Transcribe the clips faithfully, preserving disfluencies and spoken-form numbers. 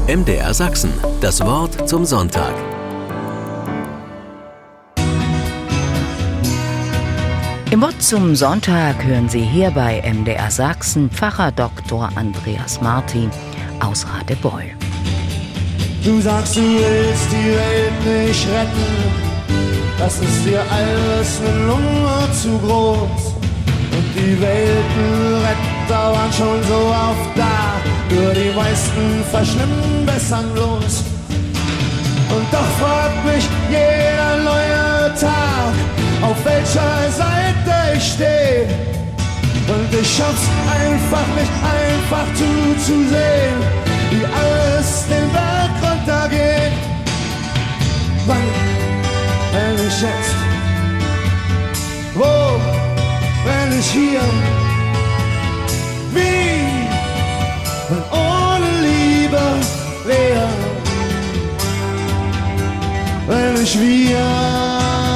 M D R Sachsen, das Wort zum Sonntag. Im Wort zum Sonntag hören Sie hier bei M D R Sachsen Pfarrer Doktor Andreas Martin aus Radebeul. Du sagst, du willst die Welt nicht retten, das ist dir alles eine Nummer zu groß. Und die Weltenretter waren schon so oft da, nur die meisten verschwimmen besser los. Und doch fragt mich jeder neue Tag, auf welcher Seite ich stehe. Und ich schaff's einfach nicht, einfach zuzusehen, wie alles den Berg runtergeht. Wann, wenn ich jetzt? Wo, wenn ich hier? Wie, wenn ohne Liebe leer? Wenn ich wir?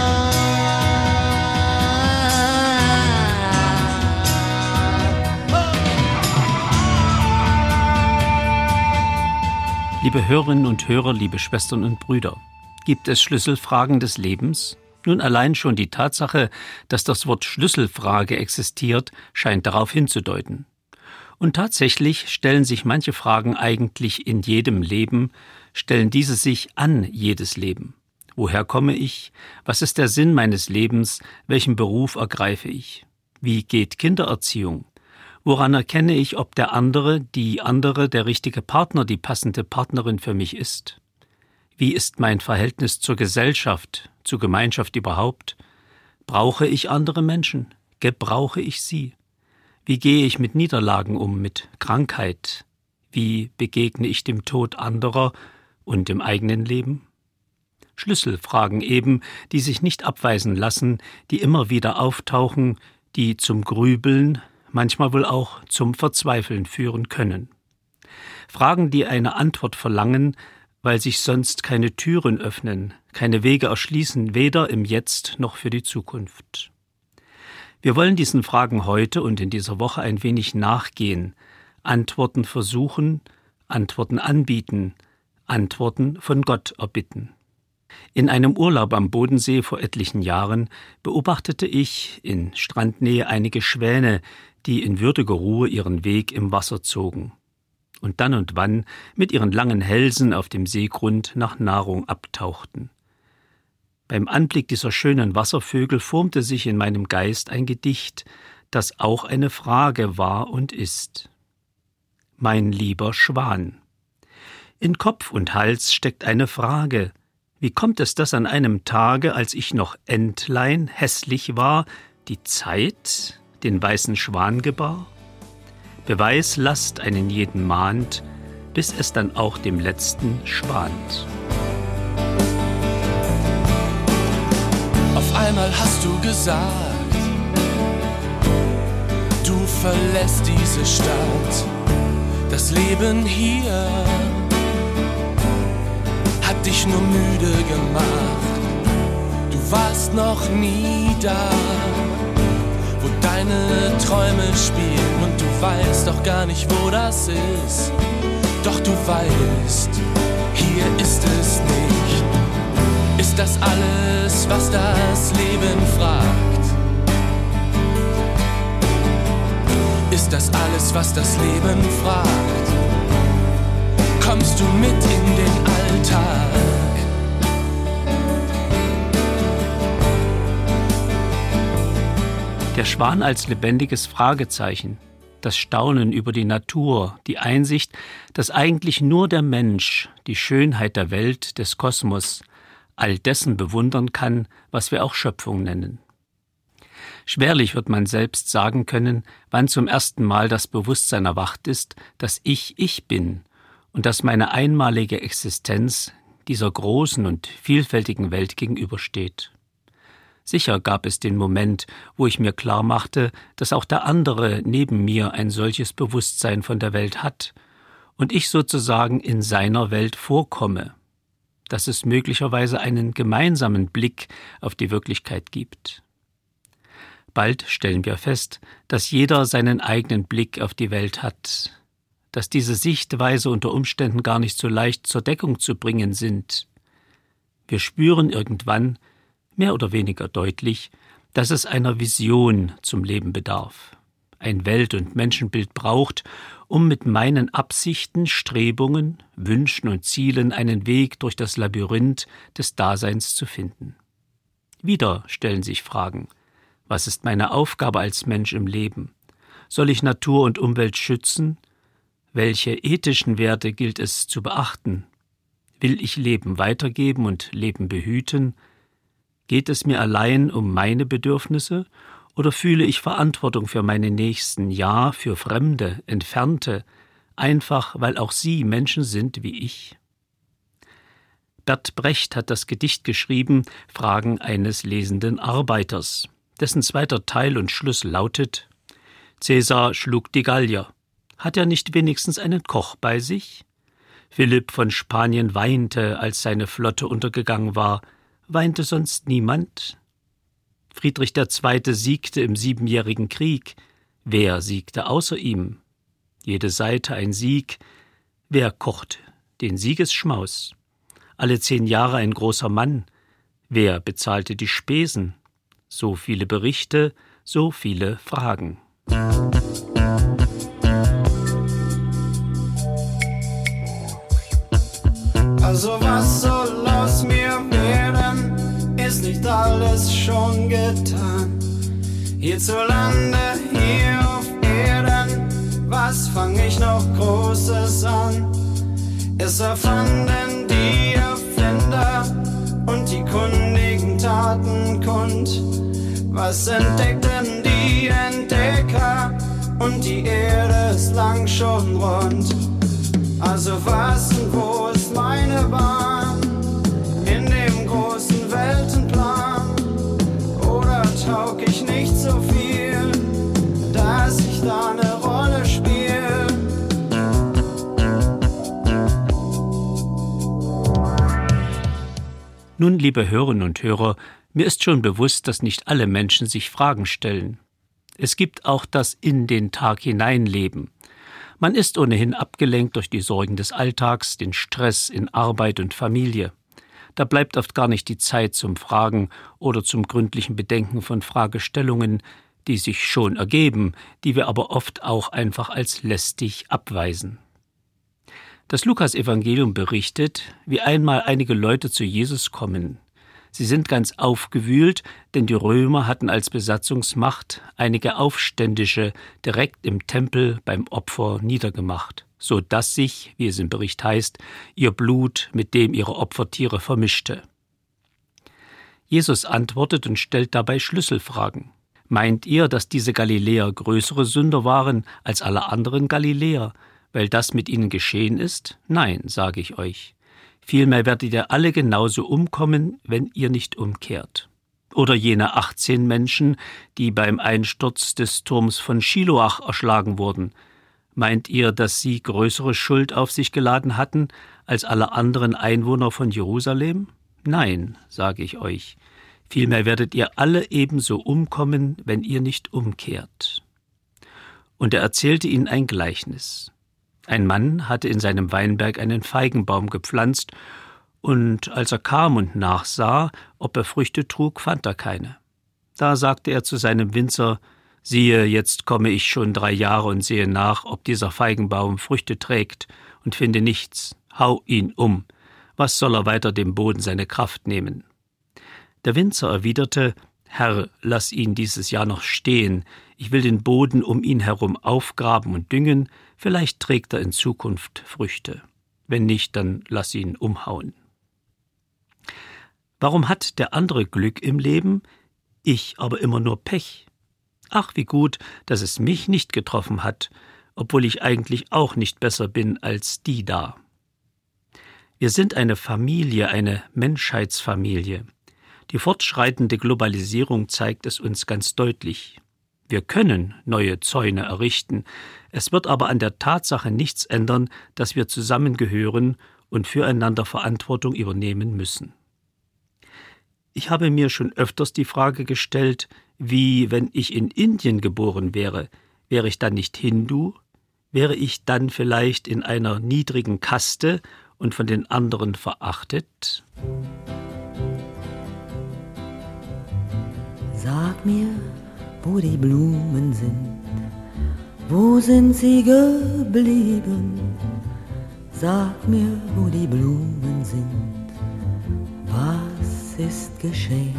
Liebe Hörerinnen und Hörer, liebe Schwestern und Brüder, gibt es Schlüsselfragen des Lebens? Nun, allein schon die Tatsache, dass das Wort Schlüsselfrage existiert, scheint darauf hinzudeuten. Und tatsächlich stellen sich manche Fragen eigentlich in jedem Leben, stellen diese sich an jedes Leben. Woher komme ich? Was ist der Sinn meines Lebens? Welchen Beruf ergreife ich? Wie geht Kindererziehung? Woran erkenne ich, ob der andere, die andere, der richtige Partner, die passende Partnerin für mich ist? Wie ist mein Verhältnis zur Gesellschaft, zur Gemeinschaft überhaupt? Brauche ich andere Menschen? Gebrauche ich sie? Wie gehe ich mit Niederlagen um, mit Krankheit? Wie begegne ich dem Tod anderer und dem eigenen Leben? Schlüsselfragen eben, die sich nicht abweisen lassen, die immer wieder auftauchen, die zum Grübeln, manchmal wohl auch zum Verzweifeln führen können. Fragen, die eine Antwort verlangen, weil sich sonst keine Türen öffnen, keine Wege erschließen, weder im Jetzt noch für die Zukunft. Wir wollen diesen Fragen heute und in dieser Woche ein wenig nachgehen, Antworten versuchen, Antworten anbieten, Antworten von Gott erbitten. In einem Urlaub am Bodensee vor etlichen Jahren beobachtete ich in Strandnähe einige Schwäne, die in würdiger Ruhe ihren Weg im Wasser zogen und dann und wann mit ihren langen Hälsen auf dem Seegrund nach Nahrung abtauchten. Beim Anblick dieser schönen Wasservögel formte sich in meinem Geist ein Gedicht, das auch eine Frage war und ist. Mein lieber Schwan. In Kopf und Hals steckt eine Frage. Wie kommt es, dass an einem Tage, als ich noch Entlein hässlich war, die Zeit den weißen Schwan gebar? Beweislast einen jeden mahnt, bis es dann auch dem Letzten schwant. Auf einmal hast du gesagt, du verlässt diese Stadt. Das Leben hier hat dich nur müde gemacht. Du warst noch nie da, wo deine Träume spielen, und du weißt doch gar nicht, wo das ist. Doch du weißt, hier ist es nicht. Ist das alles, was das Leben fragt? Ist das alles, was das Leben fragt? Kommst du mit in den Alltag? Der Schwan als lebendiges Fragezeichen, das Staunen über die Natur, die Einsicht, dass eigentlich nur der Mensch die Schönheit der Welt, des Kosmos, all dessen bewundern kann, was wir auch Schöpfung nennen. Schwerlich wird man selbst sagen können, wann zum ersten Mal das Bewusstsein erwacht ist, dass ich ich bin und dass meine einmalige Existenz dieser großen und vielfältigen Welt gegenübersteht. Sicher gab es den Moment, wo ich mir klar machte, dass auch der andere neben mir ein solches Bewusstsein von der Welt hat und ich sozusagen in seiner Welt vorkomme, dass es möglicherweise einen gemeinsamen Blick auf die Wirklichkeit gibt. Bald stellen wir fest, dass jeder seinen eigenen Blick auf die Welt hat, dass diese Sichtweise unter Umständen gar nicht so leicht zur Deckung zu bringen sind. Wir spüren irgendwann, mehr oder weniger deutlich, dass es einer Vision zum Leben bedarf, ein Welt- und Menschenbild braucht, um mit meinen Absichten, Strebungen, Wünschen und Zielen einen Weg durch das Labyrinth des Daseins zu finden. Wieder stellen sich Fragen: Was ist meine Aufgabe als Mensch im Leben? Soll ich Natur und Umwelt schützen? Welche ethischen Werte gilt es zu beachten? Will ich Leben weitergeben und Leben behüten? Geht es mir allein um meine Bedürfnisse oder fühle ich Verantwortung für meine Nächsten, ja, für Fremde, Entfernte, einfach weil auch sie Menschen sind wie ich? Bert Brecht hat das Gedicht geschrieben, Fragen eines lesenden Arbeiters, dessen zweiter Teil und Schluss lautet: Cäsar schlug die Gallier. Hat er nicht wenigstens einen Koch bei sich? Philipp von Spanien weinte, als seine Flotte untergegangen war. Weinte sonst niemand? Friedrich der Zweite siegte im Siebenjährigen Krieg. Wer siegte außer ihm? Jede Seite ein Sieg. Wer kocht den Siegesschmaus? Alle zehn Jahre ein großer Mann. Wer bezahlte die Spesen? So viele Berichte, so viele Fragen. Also was soll aus mir werden? Ist nicht alles schon getan? Hierzulande, hier auf Erden, was fang ich noch Großes an? Es erfanden die Erfinder und die Kundigen taten kund. Was entdeckten die Entdecker? Und die Erde ist lang schon rund. Also was und wo ist meine Bahn in dem großen Weltenplan? Oder taug ich nicht so viel, dass ich da eine Rolle spiele? Nun, liebe Hörerinnen und Hörer, mir ist schon bewusst, dass nicht alle Menschen sich Fragen stellen. Es gibt auch das in den Tag hineinleben. Man ist ohnehin abgelenkt durch die Sorgen des Alltags, den Stress in Arbeit und Familie. Da bleibt oft gar nicht die Zeit zum Fragen oder zum gründlichen Bedenken von Fragestellungen, die sich schon ergeben, die wir aber oft auch einfach als lästig abweisen. Das Lukas-Evangelium berichtet, wie einmal einige Leute zu Jesus kommen. Sie sind ganz aufgewühlt, denn die Römer hatten als Besatzungsmacht einige Aufständische direkt im Tempel beim Opfer niedergemacht, so dass sich, wie es im Bericht heißt, ihr Blut mit dem ihrer Opfertiere vermischte. Jesus antwortet und stellt dabei Schlüsselfragen. Meint ihr, dass diese Galiläer größere Sünder waren als alle anderen Galiläer, weil das mit ihnen geschehen ist? Nein, sage ich euch. Vielmehr werdet ihr alle genauso umkommen, wenn ihr nicht umkehrt. Oder jene achtzehn Menschen, die beim Einsturz des Turms von Schiloach erschlagen wurden. Meint ihr, dass sie größere Schuld auf sich geladen hatten als alle anderen Einwohner von Jerusalem? Nein, sage ich euch. Vielmehr werdet ihr alle ebenso umkommen, wenn ihr nicht umkehrt. Und er erzählte ihnen ein Gleichnis. Ein Mann hatte in seinem Weinberg einen Feigenbaum gepflanzt, und als er kam und nachsah, ob er Früchte trug, fand er keine. Da sagte er zu seinem Winzer: Siehe, jetzt komme ich schon drei Jahre und sehe nach, ob dieser Feigenbaum Früchte trägt, und finde nichts. Hau ihn um. Was soll er weiter dem Boden seine Kraft nehmen? Der Winzer erwiderte: Herr, lass ihn dieses Jahr noch stehen. Ich will den Boden um ihn herum aufgraben und düngen. Vielleicht trägt er in Zukunft Früchte. Wenn nicht, dann lass ihn umhauen. Warum hat der andere Glück im Leben, ich aber immer nur Pech? Ach, wie gut, dass es mich nicht getroffen hat, obwohl ich eigentlich auch nicht besser bin als die da. Wir sind eine Familie, eine Menschheitsfamilie. Die fortschreitende Globalisierung zeigt es uns ganz deutlich. Wir können neue Zäune errichten, es wird aber an der Tatsache nichts ändern, dass wir zusammengehören und füreinander Verantwortung übernehmen müssen. Ich habe mir schon öfters die Frage gestellt, wie, wenn ich in Indien geboren wäre, wäre ich dann nicht Hindu? Wäre ich dann vielleicht in einer niedrigen Kaste und von den anderen verachtet? Sag mir, wo die Blumen sind, wo sind sie geblieben? Sag mir, wo die Blumen sind, was ist geschehen?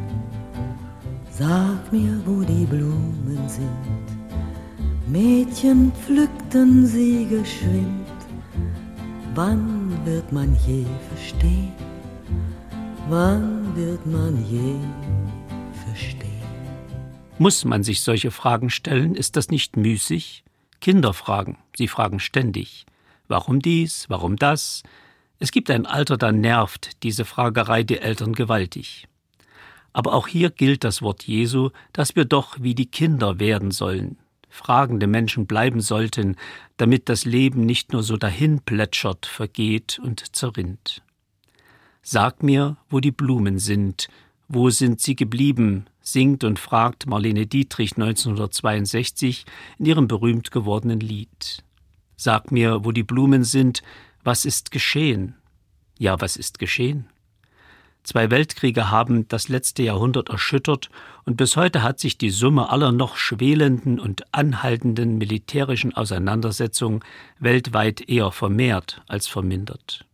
Sag mir, wo die Blumen sind, Mädchen pflückten sie geschwind. Wann wird man je verstehen? Wann wird man je verstehen? Muss man sich solche Fragen stellen? Ist das nicht müßig? Kinder fragen, sie fragen ständig. Warum dies, warum das? Es gibt ein Alter, da nervt diese Fragerei die Eltern gewaltig. Aber auch hier gilt das Wort Jesu, dass wir doch wie die Kinder werden sollen, fragende Menschen bleiben sollten, damit das Leben nicht nur so dahin plätschert, vergeht und zerrinnt. Sag mir, wo die Blumen sind, wo sind sie geblieben, singt und fragt Marlene Dietrich neunzehnhundertzweiundsechzig in ihrem berühmt gewordenen Lied. Sag mir, wo die Blumen sind, was ist geschehen? Ja, was ist geschehen? Zwei Weltkriege haben das letzte Jahrhundert erschüttert und bis heute hat sich die Summe aller noch schwelenden und anhaltenden militärischen Auseinandersetzungen weltweit eher vermehrt als vermindert.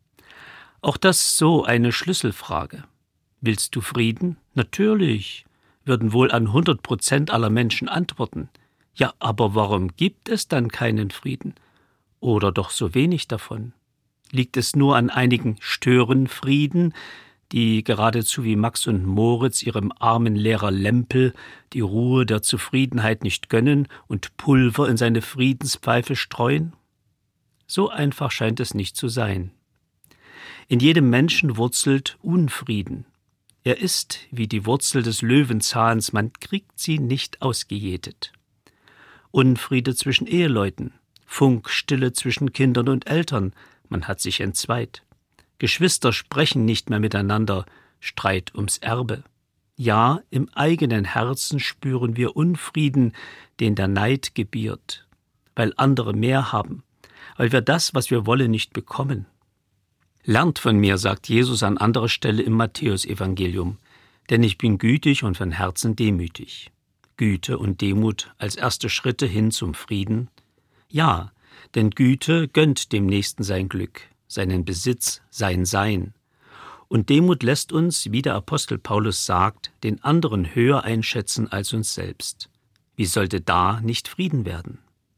Auch das so eine Schlüsselfrage. Willst du Frieden? Natürlich, würden wohl an hundert Prozent aller Menschen antworten. Ja, aber warum gibt es dann keinen Frieden? Oder doch so wenig davon? Liegt es nur an einigen Störenfrieden, die geradezu wie Max und Moritz ihrem armen Lehrer Lempel die Ruhe der Zufriedenheit nicht gönnen und Pulver in seine Friedenspfeife streuen? So einfach scheint es nicht zu sein. In jedem Menschen wurzelt Unfrieden. Er ist wie die Wurzel des Löwenzahns, man kriegt sie nicht ausgejätet. Unfriede zwischen Eheleuten, Funkstille zwischen Kindern und Eltern, man hat sich entzweit. Geschwister sprechen nicht mehr miteinander, Streit ums Erbe. Ja, im eigenen Herzen spüren wir Unfrieden, den der Neid gebiert, weil andere mehr haben, weil wir das, was wir wollen, nicht bekommen. Lernt von mir, sagt Jesus an anderer Stelle im Matthäusevangelium, denn ich bin gütig und von Herzen demütig. Güte und Demut als erste Schritte hin zum Frieden? Ja, denn Güte gönnt dem Nächsten sein Glück, seinen Besitz, sein Sein. Und Demut lässt uns, wie der Apostel Paulus sagt, den anderen höher einschätzen als uns selbst. Wie sollte da nicht Frieden werden?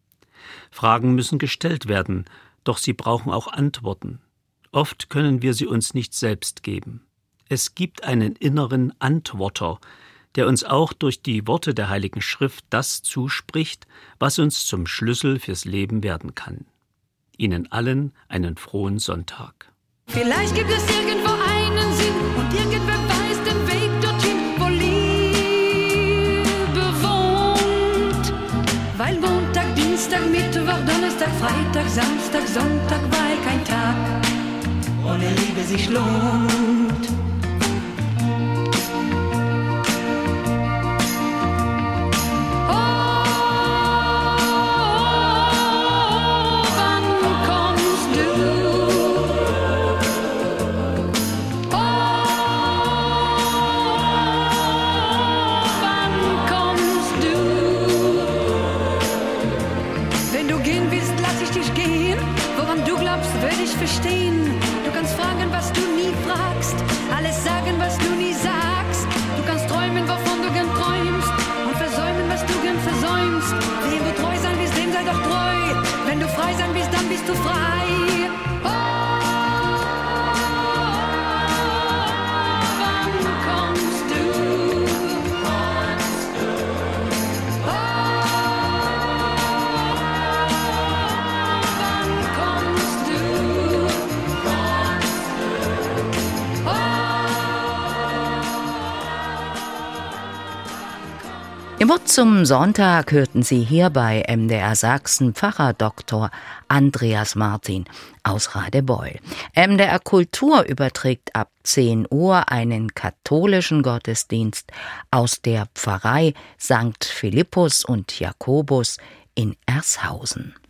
Fragen müssen gestellt werden, doch sie brauchen auch Antworten. Oft können wir sie uns nicht selbst geben. Es gibt einen inneren Antworter, der uns auch durch die Worte der Heiligen Schrift das zuspricht, was uns zum Schlüssel fürs Leben werden kann. Ihnen allen einen frohen Sonntag. Vielleicht gibt es irgendwo einen Sinn und irgendwer weiß den Weg dorthin, wo Liebe wohnt. Weil Montag, Dienstag, Mittwoch, Donnerstag, Freitag, Samstag, Sonntag, weil kein Tag ohne Liebe sich lohnt. Verstehen. Du kannst fragen, was du nie fragst, alles sagen, was du nie sagst. Du kannst träumen, wovon du gern träumst und versäumen, was du gern versäumst. Wem du treu sein willst, dem sei doch treu. Wenn du frei sein willst, dann bist du frei. Oh, wann kommst du? Oh, wann kommst du? Im Wort zum Sonntag hörten Sie hier bei M D R Sachsen Pfarrer Doktor Andreas Martin aus Radebeul. M D R Kultur überträgt ab zehn Uhr einen katholischen Gottesdienst aus der Pfarrei Sankt Philippus und Jakobus in Ershausen.